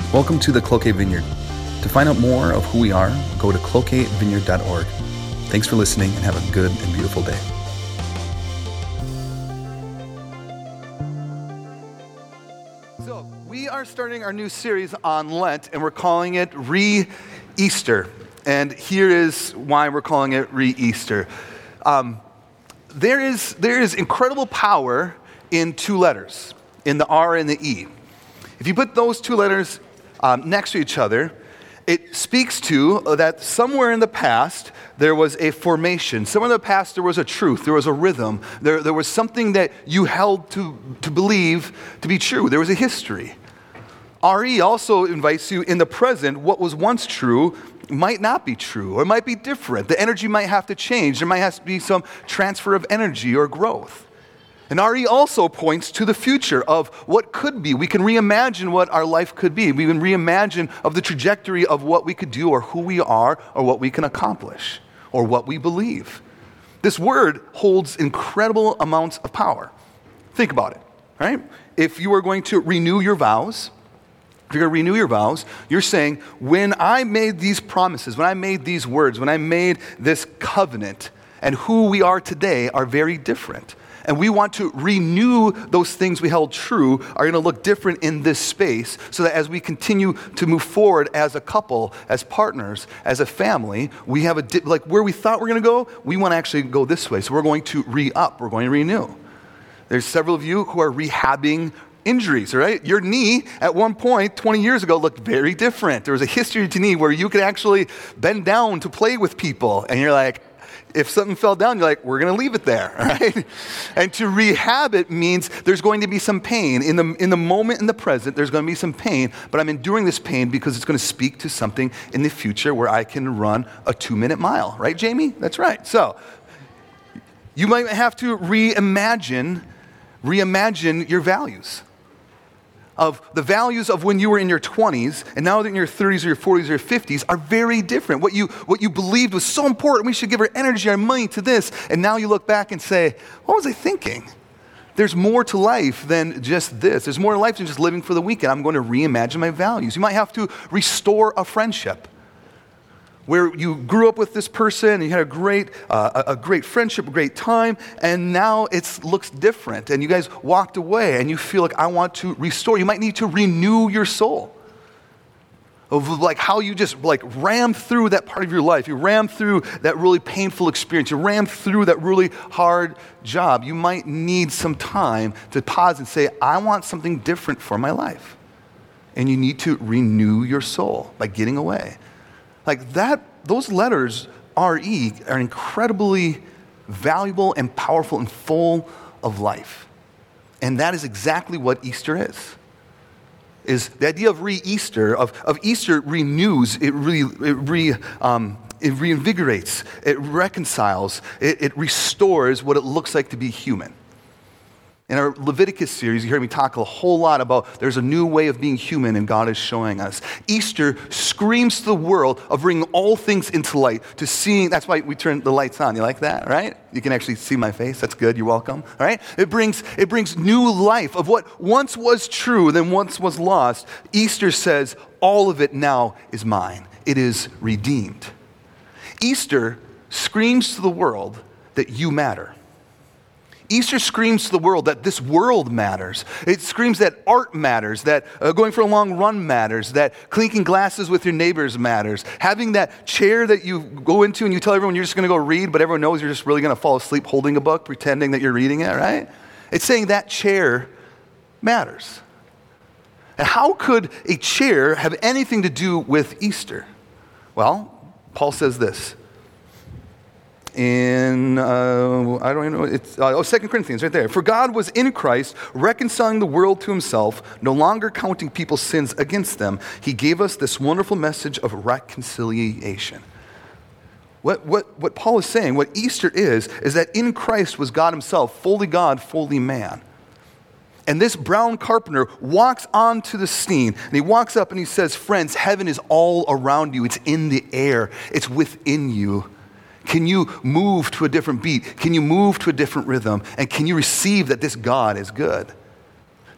Welcome to the Cloquet Vineyard. To find out more of who we are, go to cloquetvineyard.org. Thanks for listening and have a good and beautiful day. So, we are starting our new series on Lent, and we're calling it Re-Easter. And here is why we're calling it Re-Easter. There is incredible power in two letters, in the R and the E. If you put those two letters next to each other, it speaks to that somewhere in the past there was a formation. Somewhere in the past there was a truth, there was a rhythm, there was something that you held to believe to be true. There was a history. RE also invites you in the present, what was once true might not be true or might be different. The energy might have to change. There might have to be some transfer of energy or growth. And RE also points to the future of what could be. We can reimagine what our life could be. We can reimagine of the trajectory of what we could do or who we are or what we can accomplish or what we believe. This word holds incredible amounts of power. Think about it, right? If you are going to renew your vows, you're saying, when I made these promises, when I made these words, when I made this covenant, and who we are today are very different. And we want to renew those things we held true are going to look different in this space so that as we continue to move forward as a couple, as partners, as a family, we have like where we thought we're going to go, we want to actually go this way. So we're going to re-up, we're going to renew. There's several of you who are rehabbing injuries, right? Your knee at one point 20 years ago looked very different. There was a history to knee where you could actually bend down to play with people. And you're like, if something fell down, you're like, we're going to leave it there, right? And to rehab it means there's going to be some pain. In the moment, in the present, there's going to be some pain, but I'm enduring this pain because it's going to speak to something in the future where I can run a 2-minute mile, right, Jamie? That's right. So you might have to reimagine your values. Of the values of when you were in your 20s and now that in your 30s or your 40s or your 50s are very different. What you believed was so important, we should give our energy, our money to this, and now you look back and say, what was I thinking? There's more to life than just this. There's more to life than just living for the weekend. I'm going to reimagine my values. You might have to restore a friendship where you grew up with this person and you had a great friendship, a great time, and now it looks different. And you guys walked away and you feel like, I want to restore. You might need to renew your soul of like how you just like rammed through that part of your life. You rammed through that really painful experience. You rammed through that really hard job. You might need some time to pause and say, I want something different for my life. And you need to renew your soul by getting away. Like that, those letters, R-E, are incredibly valuable and powerful and full of life. And that is exactly what Easter is the idea of re-Easter, of Easter renews, it reinvigorates, it reconciles, it restores what it looks like to be human. In our Leviticus series, you heard me talk a whole lot about there's a new way of being human and God is showing us. Easter screams to the world of bringing all things into light, to seeing, that's why we turn the lights on. You like that, right? You can actually see my face. That's good. You're welcome. All right? It brings new life of what once was true, then once was lost. Easter says, all of it now is mine. It is redeemed. Easter screams to the world that you matter. Easter screams to the world that this world matters. It screams that art matters, that going for a long run matters, that clinking glasses with your neighbors matters. Having that chair that you go into and you tell everyone you're just going to go read, but everyone knows you're just really going to fall asleep holding a book, pretending that you're reading it, right? It's saying that chair matters. And how could a chair have anything to do with Easter? Well, Paul says this. In, I don't even know, it's 2 Corinthians, right there. For God was in Christ, reconciling the world to himself, no longer counting people's sins against them. He gave us this wonderful message of reconciliation. What Paul is saying, what Easter is that in Christ was God himself, fully God, fully man. And this brown carpenter walks onto the scene, and he walks up and he says, friends, heaven is all around you. It's in the air. It's within you. Can you move to a different beat? Can you move to a different rhythm? And can you receive that this God is good?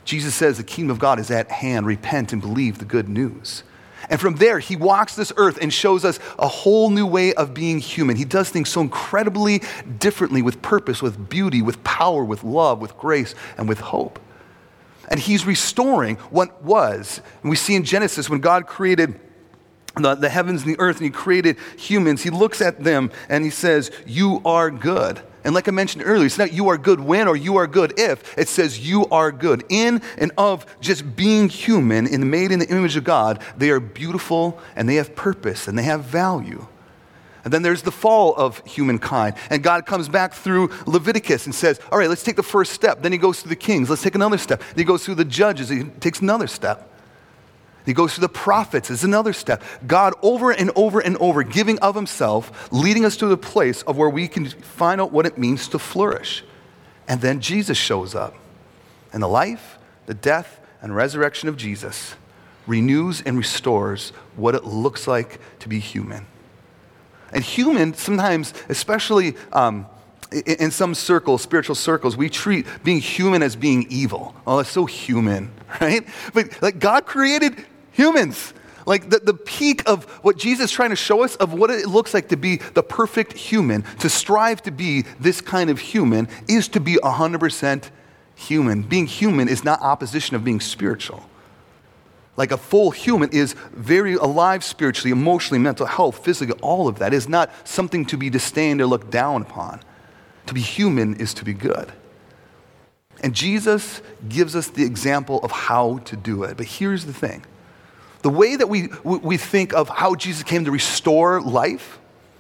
Jesus says the kingdom of God is at hand. Repent and believe the good news. And from there, he walks this earth and shows us a whole new way of being human. He does things so incredibly differently, with purpose, with beauty, with power, with love, with grace, and with hope. And he's restoring what was. And we see in Genesis, when God created the heavens and the earth and he created humans, he looks at them and he says, you are good. And like I mentioned earlier, it's not you are good when or you are good if. It says you are good. In and of just being human and made in the image of God, they are beautiful and they have purpose and they have value. And then there's the fall of humankind. And God comes back through Leviticus and says, all right, let's take the first step. Then he goes through the kings. Let's take another step. Then he goes through the judges. He takes another step. He goes through the prophets. It's another step. God over and over and over giving of himself, leading us to the place of where we can find out what it means to flourish. And then Jesus shows up. And the life, the death, and resurrection of Jesus renews and restors what it looks like to be human. And human, sometimes, especially in some circles, spiritual circles, we treat being human as being evil. Oh, that's so human, right? But like God created humans. Like the peak of what Jesus is trying to show us of what it looks like to be the perfect human, to strive to be this kind of human, is to be 100% human. Being human is not opposition of being spiritual. Like a full human is very alive spiritually, emotionally, mental health, physically, all of that is not something to be disdained or looked down upon. To be human is to be good. And Jesus gives us the example of how to do it. But here's the thing. The way that we think of how Jesus came to restore life,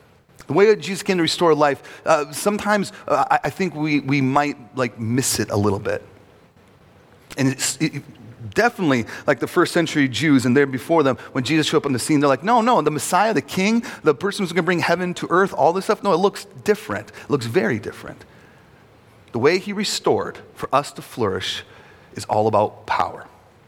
sometimes I think we might like miss it a little bit. And it's definitely like the first century Jews and there before them, when Jesus showed up on the scene, they're like, no, the Messiah, the King, the person who's going to bring heaven to earth, all this stuff, no, it looks different. It looks very different. The way he restored for us to flourish is all about power.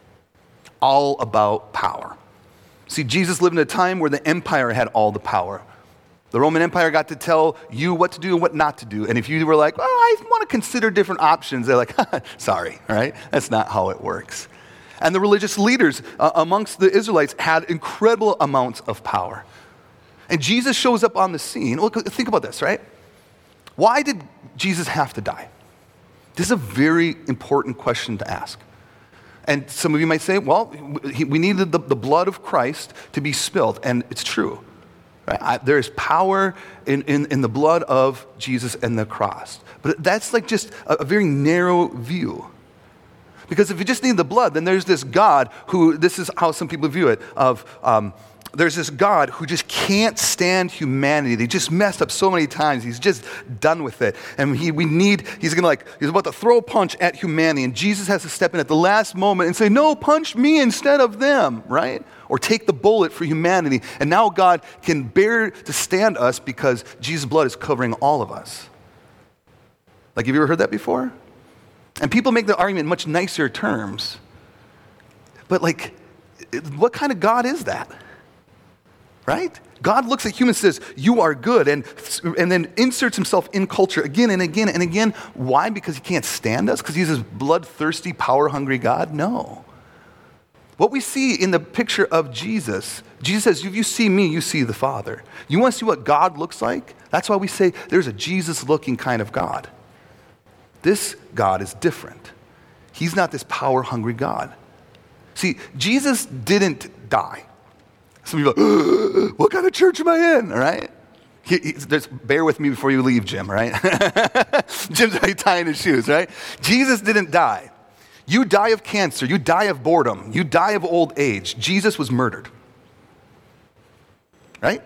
All about power. See, Jesus lived in a time where the empire had all the power. The Roman Empire got to tell you what to do and what not to do. And if you were like, well, I want to consider different options, they're like, sorry, right? That's not how it works. And the religious leaders amongst the Israelites had incredible amounts of power. And Jesus shows up on the scene. Look, think about this, right? Why did Jesus have to die? This is a very important question to ask. And some of you might say, well, we needed the blood of Christ to be spilled. And it's true. Right? There is power in the blood of Jesus and the cross. But that's like just a very narrow view. Because if you just need the blood, then there's this God who, this is how some people view it, there's this God who just can't stand humanity. He just messed up so many times. He's just done with it. And he's about to throw a punch at humanity. And Jesus has to step in at the last moment and say, no, punch me instead of them, right? Or take the bullet for humanity. And now God can bear to stand us because Jesus' blood is covering all of us. Like, have you ever heard that before? And people make the argument in much nicer terms. But like, what kind of God is that? Right? God looks at humans and says, you are good, and then inserts himself in culture again and again and again. Why? Because he can't stand us? Because he's this bloodthirsty, power-hungry God? No. What we see in the picture of Jesus says, if you see me, you see the Father. You want to see what God looks like? That's why we say there's a Jesus-looking kind of God. This God is different. He's not this power-hungry God. See, Jesus didn't die. Some people are like, what kind of church am I in? All right? Bear with me before you leave, Jim, right? Jim's already tying his shoes, right? Jesus didn't die. You die of cancer. You die of boredom. You die of old age. Jesus was murdered. Right?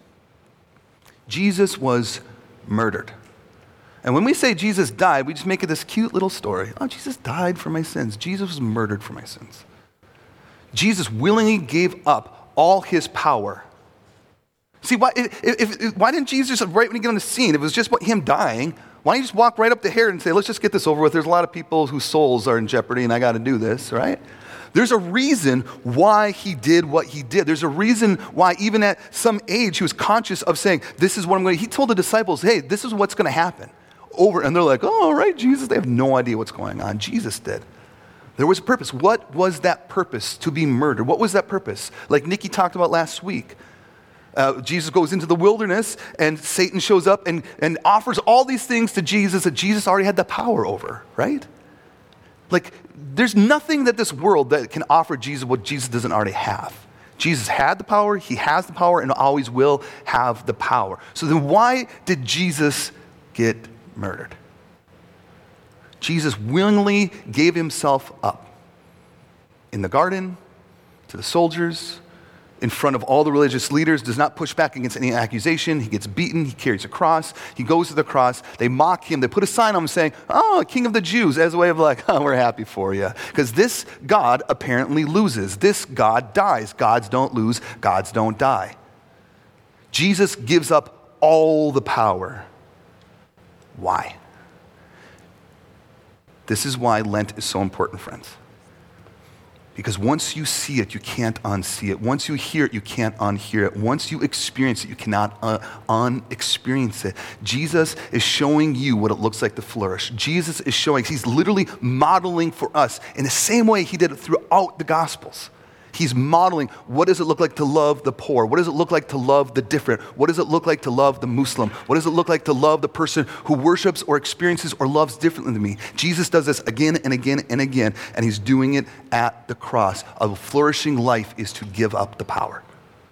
Jesus was murdered. And when we say Jesus died, we just make it this cute little story. Oh, Jesus died for my sins. Jesus was murdered for my sins. Jesus willingly gave up all his power. See, why didn't Jesus, right when he got on the scene, if it was just about him dying, why don't you just walk right up to Herod and say, let's just get this over with. There's a lot of people whose souls are in jeopardy and I got to do this, right? There's a reason why he did what he did. There's a reason why even at some age he was conscious of saying, this is what I'm going to, he told the disciples, hey, this is what's going to happen. And they're like, oh, all right, Jesus. They have no idea what's going on. Jesus did. There was a purpose. What was that purpose to be murdered? What was that purpose? Like Nikki talked about last week. Jesus goes into the wilderness and Satan shows up and offers all these things to Jesus that Jesus already had the power over, right? Like, there's nothing that this world that can offer Jesus what Jesus doesn't already have. Jesus had the power, he has the power, and always will have the power. So then why did Jesus get murdered? Jesus willingly gave himself up in the garden, to the soldiers, in front of all the religious leaders, does not push back against any accusation. He gets beaten, he carries a cross, he goes to the cross, they mock him, they put a sign on him saying, "Oh, King of the Jews," as a way of like, "Oh, we're happy for you." Because this God apparently loses. This God dies. Gods don't lose, gods don't die. Jesus gives up all the power. Why? This is why Lent is so important, friends. Because once you see it, you can't unsee it. Once you hear it, you can't unhear it. Once you experience it, you cannot unexperience it. Jesus is showing you what it looks like to flourish. Jesus is showing, he's literally modeling for us in the same way he did it throughout the Gospels. He's modeling, what does it look like to love the poor? What does it look like to love the different? What does it look like to love the Muslim? What does it look like to love the person who worships or experiences or loves differently than me? Jesus does this again and again and again, and he's doing it at the cross. A flourishing life is to give up the power.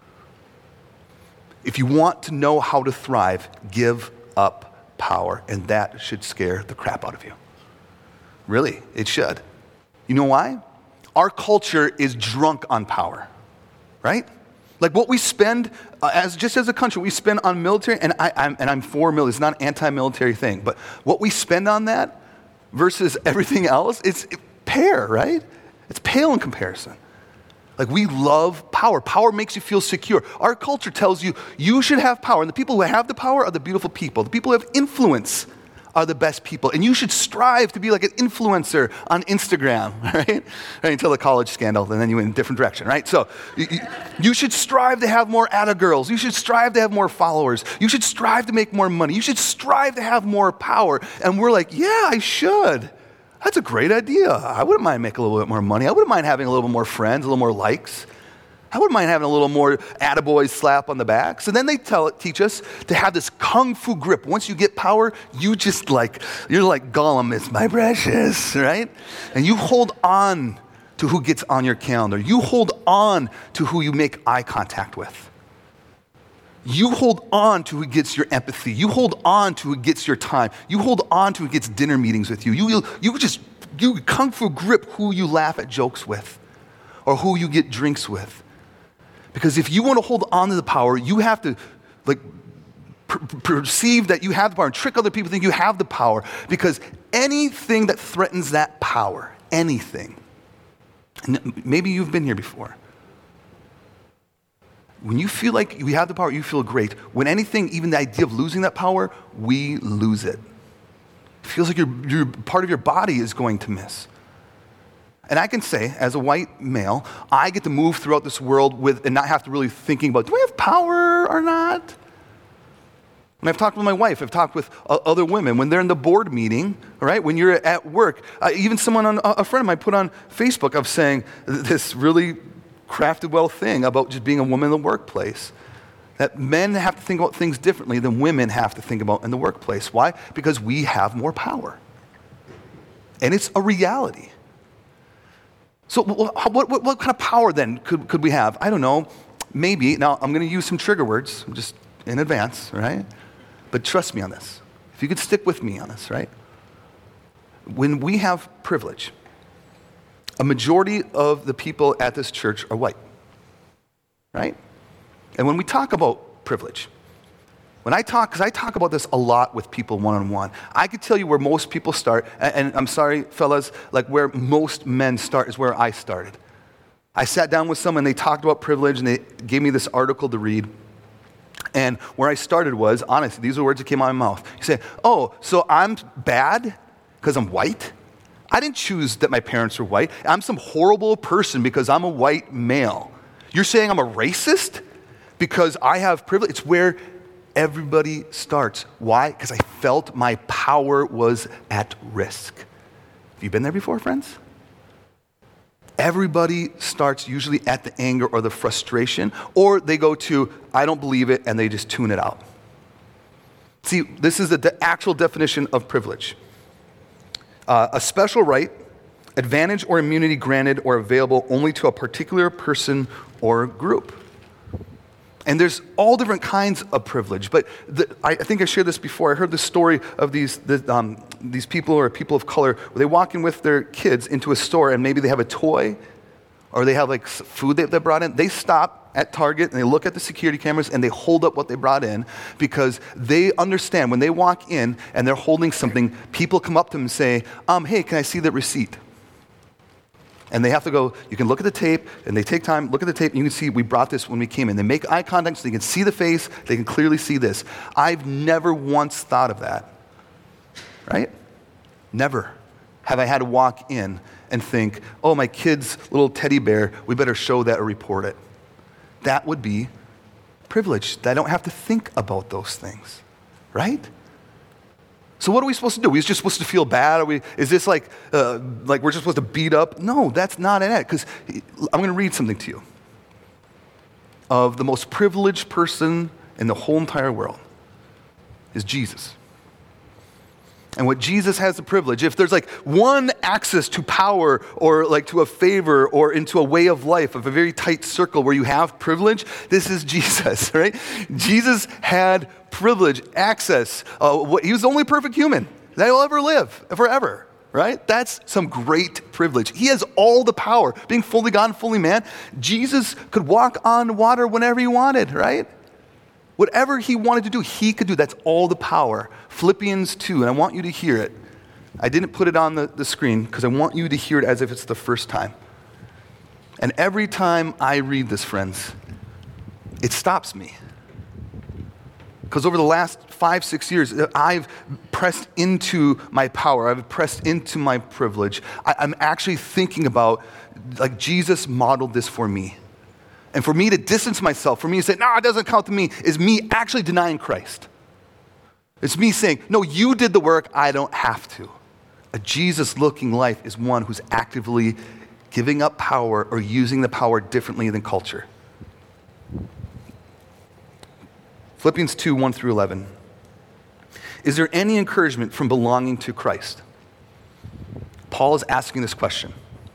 If you want to know how to thrive, give up power, and that should scare the crap out of you. Really, it should. You know why? Our culture is drunk on power, right? Like what we spend just as a country, we spend on military, and I'm for military. It's not an anti-military thing, but what we spend on that versus everything else, it's pale, right? It's pale in comparison. Like we love power. Power makes you feel secure. Our culture tells you you should have power, and the people who have the power are the beautiful people. The people who have influence are the best people. And you should strive to be like an influencer on Instagram, right? Until the college scandal, and then you went in a different direction, right? So you should strive to have more girls. You should strive to have more followers. You should strive to make more money. You should strive to have more power. And we're like, yeah, I should. That's a great idea. I wouldn't mind making a little bit more money. I wouldn't mind having a little bit more friends, a little more likes. I wouldn't mind having a little more attaboy slap on the back. So then they teach us to have this kung fu grip. Once you get power, you're like Gollum, "It's my precious," right? And you hold on to who gets on your calendar. You hold on to who you make eye contact with. You hold on to who gets your empathy. You hold on to who gets your time. You hold on to who gets dinner meetings with you. You kung fu grip who you laugh at jokes with or who you get drinks with. Because if you want to hold on to the power, you have to perceive that you have the power and trick other people to think you have the power. Because anything that threatens that power, anything, and maybe you've been here before. When you feel like we have the power, you feel great. When anything, even the idea of losing that power, we lose it. It feels like your part of your body is going to miss. And I can say, as a white male, I get to move throughout this world and not have to really thinking about, do I have power or not? When I've talked with my wife, I've talked with other women, when they're in the board meeting, all right, when you're at work, even a friend of mine put on Facebook of saying this really crafted well thing about just being a woman in the workplace. That men have to think about things differently than women have to think about in the workplace. Why? Because we have more power. And it's a reality. So what kind of power then could we have? I don't know. Maybe. Now, I'm going to use some trigger words just in advance, right? But trust me on this. If you could stick with me on this, right? When we have privilege, a majority of the people at this church are white, right? And when we talk about privilege, because I talk about this a lot with people one-on-one, I could tell you where most people start, and I'm sorry, fellas, like where most men start is where I started. I sat down with someone, they talked about privilege, and they gave me this article to read. And where I started was, honestly, these are words that came out of my mouth. You say, "Oh, so I'm bad because I'm white? I didn't choose that my parents were white. I'm some horrible person because I'm a white male. You're saying I'm a racist because I have privilege?" It's where everybody starts. Why? Because I felt my power was at risk. Have you been there before, friends? everybody starts usually at the anger or the frustration, or they go to, I don't believe it, and they just tune it out. See, this is the actual definition of privilege. A special right, advantage or immunity granted or available only to a particular person or group. And there's all different kinds of privilege, but I think I shared this before. I heard the story of these people or people of color where they walk in with their kids into a store and maybe they have a toy or they have like food that they brought in. They stop at Target and they look at the security cameras and they hold up what they brought in because they understand when they walk in and they're holding something, people come up to them and say, hey, can I see the receipt? And they have to go, you can look at the tape, and they take time, look at the tape, and you can see we brought this when we came in. They make eye contact so they can see the face, they can clearly see this. I've never once thought of that, right? Never have I had to walk in and think, oh, my kid's little teddy bear, we better show that or report it. That would be privilege. I don't have to think about those things, right? So what are we supposed to do? Are we just supposed to feel bad? Is this like we're just supposed to beat up? No, that's not it. Because I'm going to read something to you of the most privileged person in the whole entire world is Jesus. And what Jesus has the privilege, if there's like one access to power or like to a favor or into a way of life of a very tight circle where you have privilege, this is Jesus, right? Jesus had privilege, access. He was the only perfect human that will ever live forever, right? That's some great privilege. He has all the power. Being fully God and fully man, Jesus could walk on water whenever he wanted, right? Whatever he wanted to do, he could do. That's all the power. Philippians 2, and I want you to hear it. I didn't put it on the screen because I want you to hear it as if it's the first time. And every time I read this, friends, it stops me. Because over the last 5-6 years, I've pressed into my power. I've pressed into my privilege. I'm actually thinking about, like, Jesus modeled this for me. And for me to distance myself, for me to say, no, it doesn't count to me, is me actually denying Christ. It's me saying, no, you did the work, I don't have to. A Jesus-looking life is one who's actively giving up power or using the power differently than culture. Philippians 2, 1 through 11. Is there any encouragement from belonging to Christ? Paul is asking this question.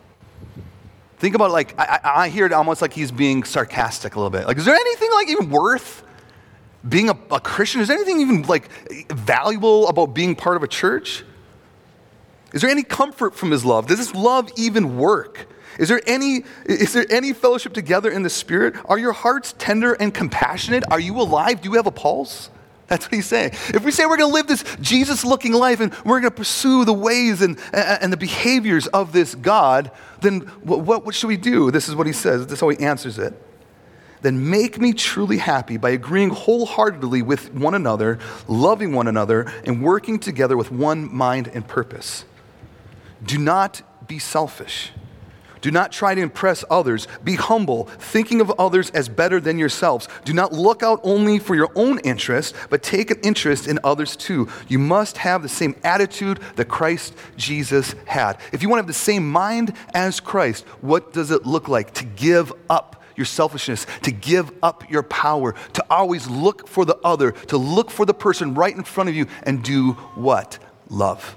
Think about it like, I hear it almost like he's being sarcastic a little bit. Like, is there anything like even worth being a Christian? Is there anything even like valuable about being part of a church? Is there any comfort from his love? Does this love even work? Is there any fellowship together in the Spirit? Are your hearts tender and compassionate? Are you alive? Do you have a pulse? That's what he's saying. If we say we're going to live this Jesus-looking life and we're going to pursue the ways and the behaviors of this God, then what should we do? This is what he says. This is how he answers it. Then make me truly happy by agreeing wholeheartedly with one another, loving one another, and working together with one mind and purpose. Do not be selfish. Do not try to impress others. Be humble, thinking of others as better than yourselves. Do not look out only for your own interest, but take an interest in others too. You must have the same attitude that Christ Jesus had. If you want to have the same mind as Christ, what does it look like to give up your selfishness, to give up your power, to always look for the other, to look for the person right in front of you and do what? Love.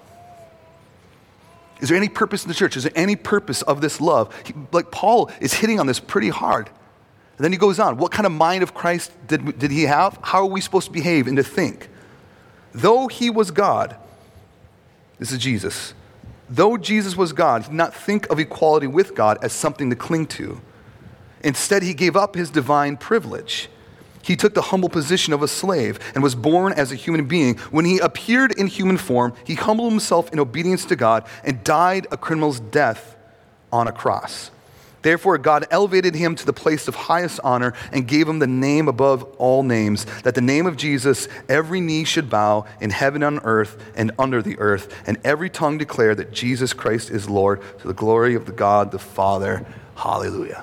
Is there any purpose in the church? Is there any purpose of this love? Like Paul is hitting on this pretty hard. And then he goes on. What kind of mind of Christ did he have? How are we supposed to behave and to think? Though he was God, this is Jesus. Though Jesus was God, he did not think of equality with God as something to cling to. Instead, he gave up his divine privilege. He took the humble position of a slave and was born as a human being. When he appeared in human form, he humbled himself in obedience to God and died a criminal's death on a cross. Therefore, God elevated him to the place of highest honor and gave him the name above all names, that the name of Jesus every knee should bow in heaven and on earth and under the earth, and every tongue declare that Jesus Christ is Lord, to the glory of the God the Father. Hallelujah.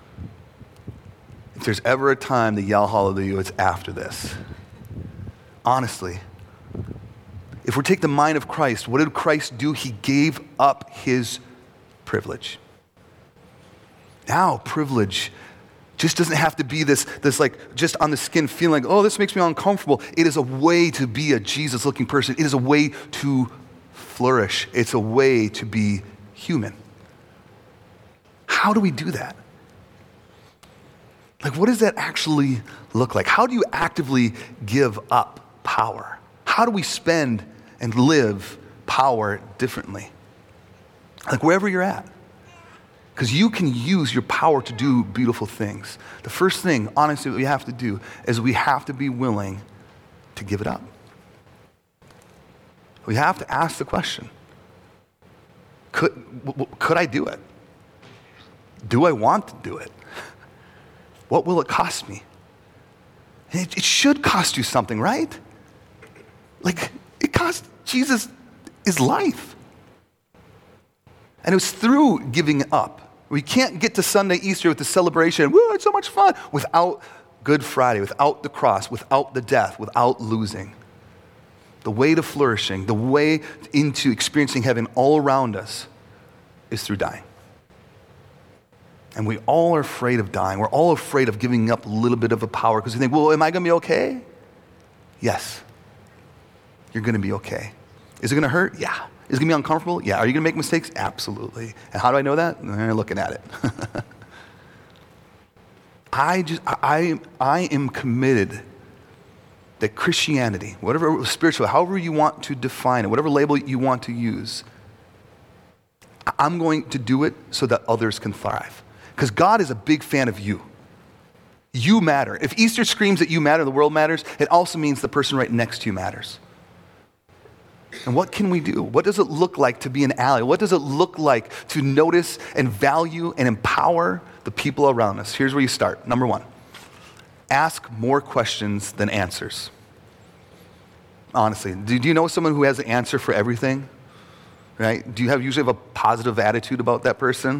If there's ever a time to yell hallelujah, it's after this. Honestly, if we take the mind of Christ, what did Christ do? He gave up his privilege. Now, privilege just doesn't have to be this like just on the skin feeling like, oh, this makes me uncomfortable. It is a way to be a Jesus-looking person. It is a way to flourish. It's a way to be human. How do we do that? Like, what does that actually look like? How do you actively give up power? How do we spend and live power differently? Like, wherever you're at. Because you can use your power to do beautiful things. The first thing, honestly, that we have to do is we have to be willing to give it up. We have to ask the question, could I do it? Do I want to do it? What will it cost me? It should cost you something, right? Like, it cost Jesus his life. And it was through giving up. We can't get to Sunday, Easter with the celebration, woo, it's so much fun, without Good Friday, without the cross, without the death, without losing. The way to flourishing, the way into experiencing heaven all around us is through dying. And we all are afraid of dying. We're all afraid of giving up a little bit of a power because we think, well, am I going to be okay? Yes. You're going to be okay. Is it going to hurt? Yeah. Is it going to be uncomfortable? Yeah. Are you going to make mistakes? Absolutely. And how do I know that? Looking at it. I am committed that Christianity, whatever spiritual, however you want to define it, whatever label you want to use, I'm going to do it so that others can thrive. Because God is a big fan of you. You matter. If Easter screams that you matter, the world matters, it also means the person right next to you matters. And what can we do? What does it look like to be an ally? What does it look like to notice and value and empower the people around us? Here's where you start. Number one, ask more questions than answers. Honestly, do you know someone who has an answer for everything? Right? Do you usually have a positive attitude about that person?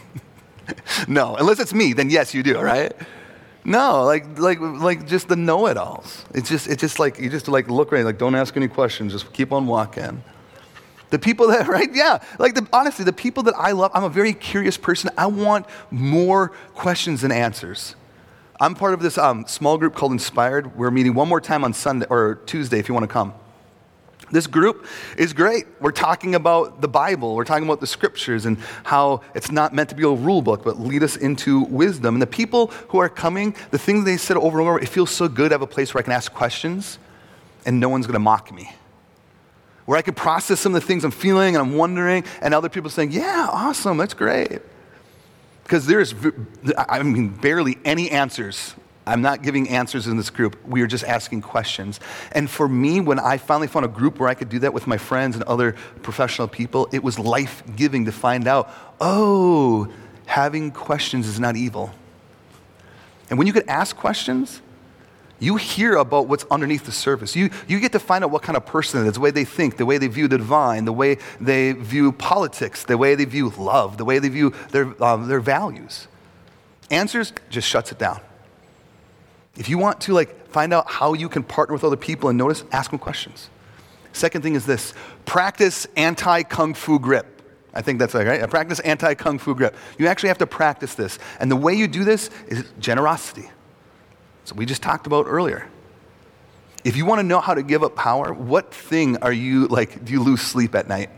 No, unless it's me, then yes, you do, right? No, like just the know-it-alls. It's just like, you just like look right, like don't ask any questions, just keep on walking. The people that, right, yeah, like honestly, the people that I love, I'm a very curious person. I want more questions than answers. I'm part of this small group called Inspired. We're meeting one more time on Sunday or Tuesday if you want to come. This group is great. We're talking about the Bible. We're talking about the scriptures and how it's not meant to be a rule book, but lead us into wisdom. And the people who are coming, the things they said over and over, it feels so good to have a place where I can ask questions and no one's going to mock me. Where I can process some of the things I'm feeling and I'm wondering, and other people saying, yeah, awesome, that's great. Because there's, barely any answers. I'm not giving answers in this group. We are just asking questions. And for me, when I finally found a group where I could do that with my friends and other professional people, it was life-giving to find out, oh, having questions is not evil. And when you can ask questions, you hear about what's underneath the surface. You get to find out what kind of person it is, the way they think, the way they view the divine, the way they view politics, the way they view love, the way they view their values. Answers just shuts it down. If you want to find out how you can partner with other people and notice, ask them questions. Second thing is this, practice anti-kung fu grip. I think that's right? Practice anti-kung fu grip. You actually have to practice this. And the way you do this is generosity. So we just talked about earlier. If you want to know how to give up power, what thing are you do you lose sleep at night?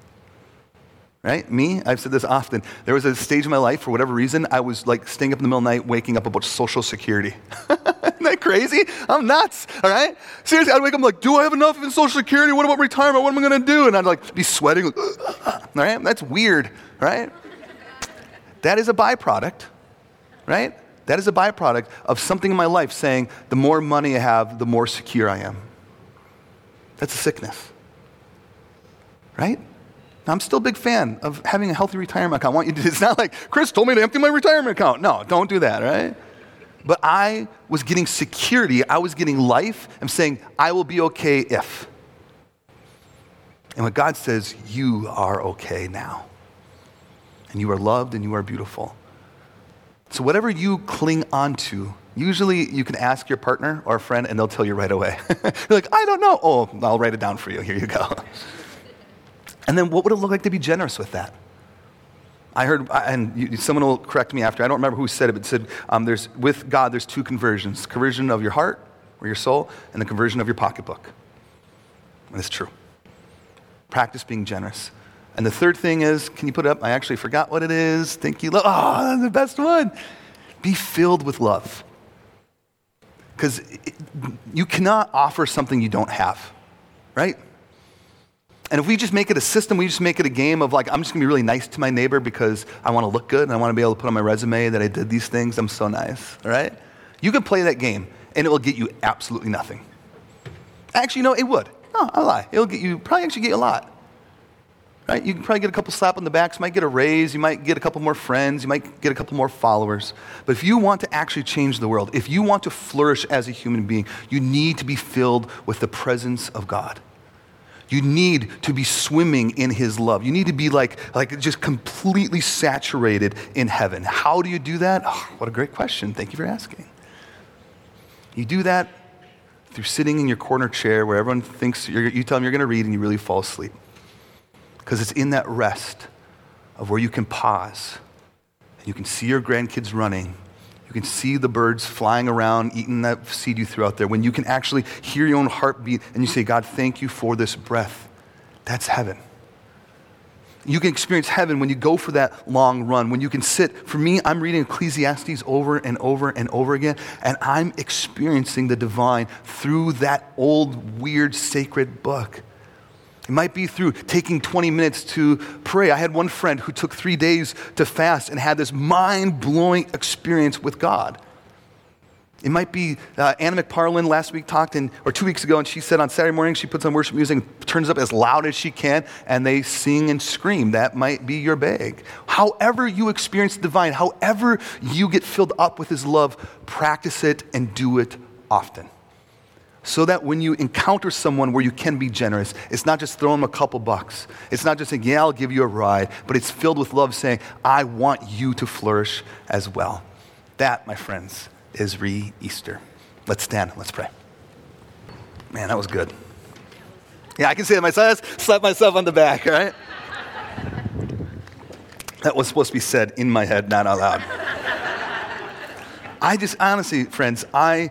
Right? Me, I've said this often. There was a stage in my life, for whatever reason, I was staying up in the middle of the night, waking up about Social Security. Isn't that crazy? I'm nuts, all right? Seriously, I'd wake up do I have enough in Social Security? What about retirement? What am I going to do? And I'd be sweating, all right? That's weird, right? That is a byproduct, right? That is a byproduct of something in my life saying, the more money I have, the more secure I am. That's a sickness, right? Now, I'm still a big fan of having a healthy retirement account. I want you to, it's not like, Chris told me to empty my retirement account. No, don't do that, right? But I was getting security. I was getting life. I'm saying, I will be okay if. And when God says, you are okay now. And you are loved and you are beautiful. So whatever you cling onto, usually you can ask your partner or a friend and they'll tell you right away. You're like, I don't know. Oh, I'll write it down for you. Here you go. And then what would it look like to be generous with that? I heard, and someone will correct me after, I don't remember who said it, but it said, with God, there's two conversions. Conversion of your heart or your soul, and the conversion of your pocketbook. And it's true. Practice being generous. And the third thing is, can you put it up? I actually forgot what it is. Thank you. Oh, the best one. Be filled with love. Because you cannot offer something you don't have, right? And if we just make it a system, we just make it a game of like, I'm just going to be really nice to my neighbor because I want to look good and I want to be able to put on my resume that I did these things. I'm so nice, all right? You can play that game and it will get you absolutely nothing. Actually, no, it would. No, I lie. It'll probably actually get you a lot. Right? You can probably get a couple slap on the backs, you might get a raise, you might get a couple more friends, you might get a couple more followers. But if you want to actually change the world, if you want to flourish as a human being, you need to be filled with the presence of God. You need to be swimming in his love. You need to be like just completely saturated in heaven. How do you do that? Oh, what a great question. Thank you for asking. You do that through sitting in your corner chair where everyone thinks you tell them you're going to read and you really fall asleep. Because it's in that rest of where you can pause. And you can see your grandkids running. You can see the birds flying around, eating that seed you threw out there. When you can actually hear your own heartbeat and you say, God, thank you for this breath. That's heaven. You can experience heaven when you go for that long run, when you can sit. For me, I'm reading Ecclesiastes over and over and over again, and I'm experiencing the divine through that old, weird, sacred book. It might be through taking 20 minutes to pray. I had one friend who took 3 days to fast and had this mind-blowing experience with God. It might be Anna McParlin last week or 2 weeks ago, and she said on Saturday morning she puts on worship music and turns up as loud as she can, and they sing and scream. That might be your bag. However you experience the divine, however you get filled up with his love, practice it and do it often. So that when you encounter someone where you can be generous, it's not just throwing them a couple bucks. It's not just saying, yeah, I'll give you a ride, but it's filled with love saying, I want you to flourish as well. That, my friends, is Re-Easter. Let's stand, let's pray. Man, that was good. Yeah, I can say that myself, slap myself on the back, all right? That was supposed to be said in my head, not out loud. Honestly, friends, I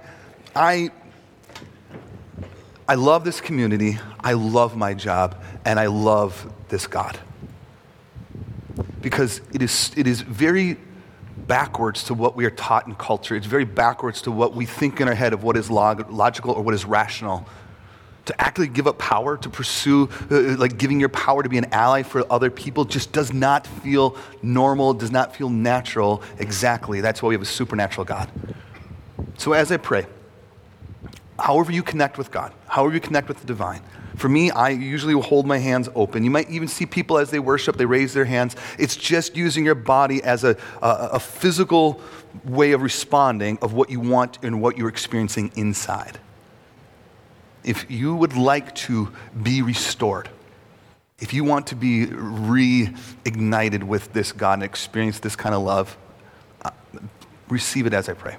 love this community, I love my job, and I love this God. Because it is very backwards to what we are taught in culture. It's very backwards to what we think in our head of what is logical or what is rational. To actually give up power, to pursue, like giving your power to be an ally for other people just does not feel normal, does not feel natural exactly. That's why we have a supernatural God. So as I pray, however you connect with God, however you connect with the divine. For me, I usually will hold my hands open. You might even see people as they worship, they raise their hands. It's just using your body as a physical way of responding of what you want and what you're experiencing inside. If you would like to be restored, if you want to be reignited with this God and experience this kind of love, receive it as I pray.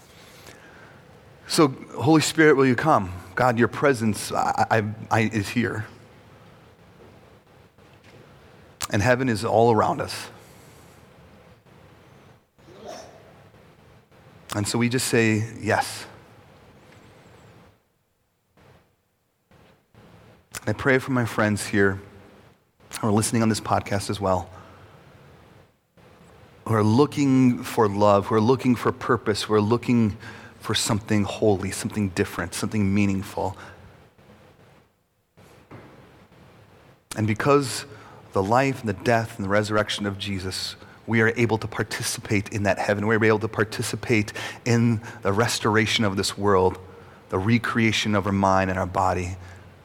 So, Holy Spirit, will you come? God, your presence is here. And heaven is all around us. And so we just say yes. And I pray for my friends here who are listening on this podcast as well, who are looking for love, who are looking for purpose, who are looking for something holy, something different, something meaningful. And because the life and the death and the resurrection of Jesus, we are able to participate in that heaven. We're able to participate in the restoration of this world, the recreation of our mind and our body.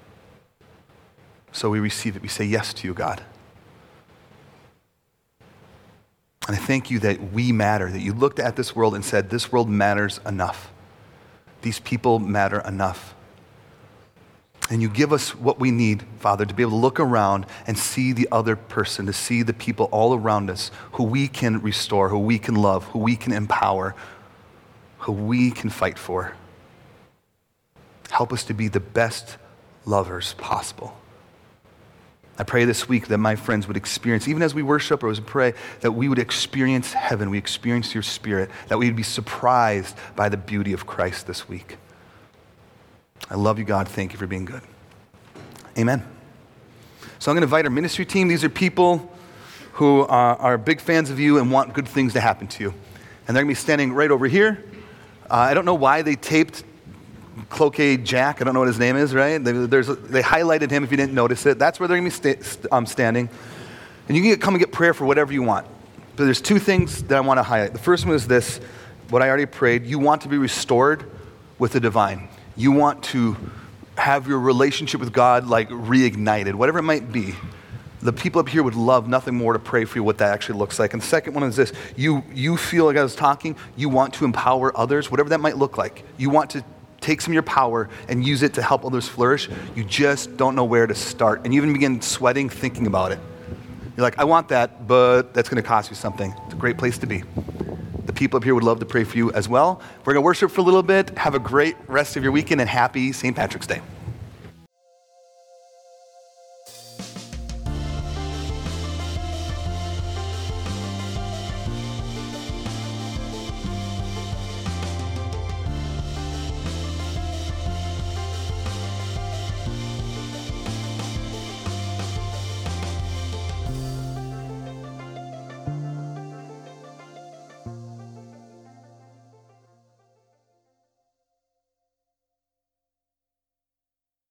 So we receive it. We say yes to you, God. And I thank you that we matter, that you looked at this world and said, this world matters enough. These people matter enough. And you give us what we need, Father, to be able to look around and see the other person, to see the people all around us who we can restore, who we can love, who we can empower, who we can fight for. Help us to be the best lovers possible. I pray this week that my friends would experience, even as we worship or as we pray, that we would experience heaven, we experience your Spirit, that we would be surprised by the beauty of Christ this week. I love you, God. Thank you for being good. Amen. So I'm going to invite our ministry team. These are people who are big fans of you and want good things to happen to you. And they're going to be standing right over here. I don't know why they taped Cloquet Jack. I don't know what his name is, right? They highlighted him if you didn't notice it. That's where they're going to be standing. And you can come and get prayer for whatever you want. But there's two things that I want to highlight. The first one is this, what I already prayed. You want to be restored with the divine. You want to have your relationship with God like reignited, whatever it might be. The people up here would love nothing more to pray for you what that actually looks like. And the second one is this, you feel like I was talking, you want to empower others, whatever that might look like. You want to take some of your power and use it to help others flourish. You just don't know where to start. And you even begin sweating thinking about it. You're like, I want that, but that's going to cost you something. It's a great place to be. The people up here would love to pray for you as well. We're going to worship for a little bit. Have a great rest of your weekend and happy St. Patrick's Day.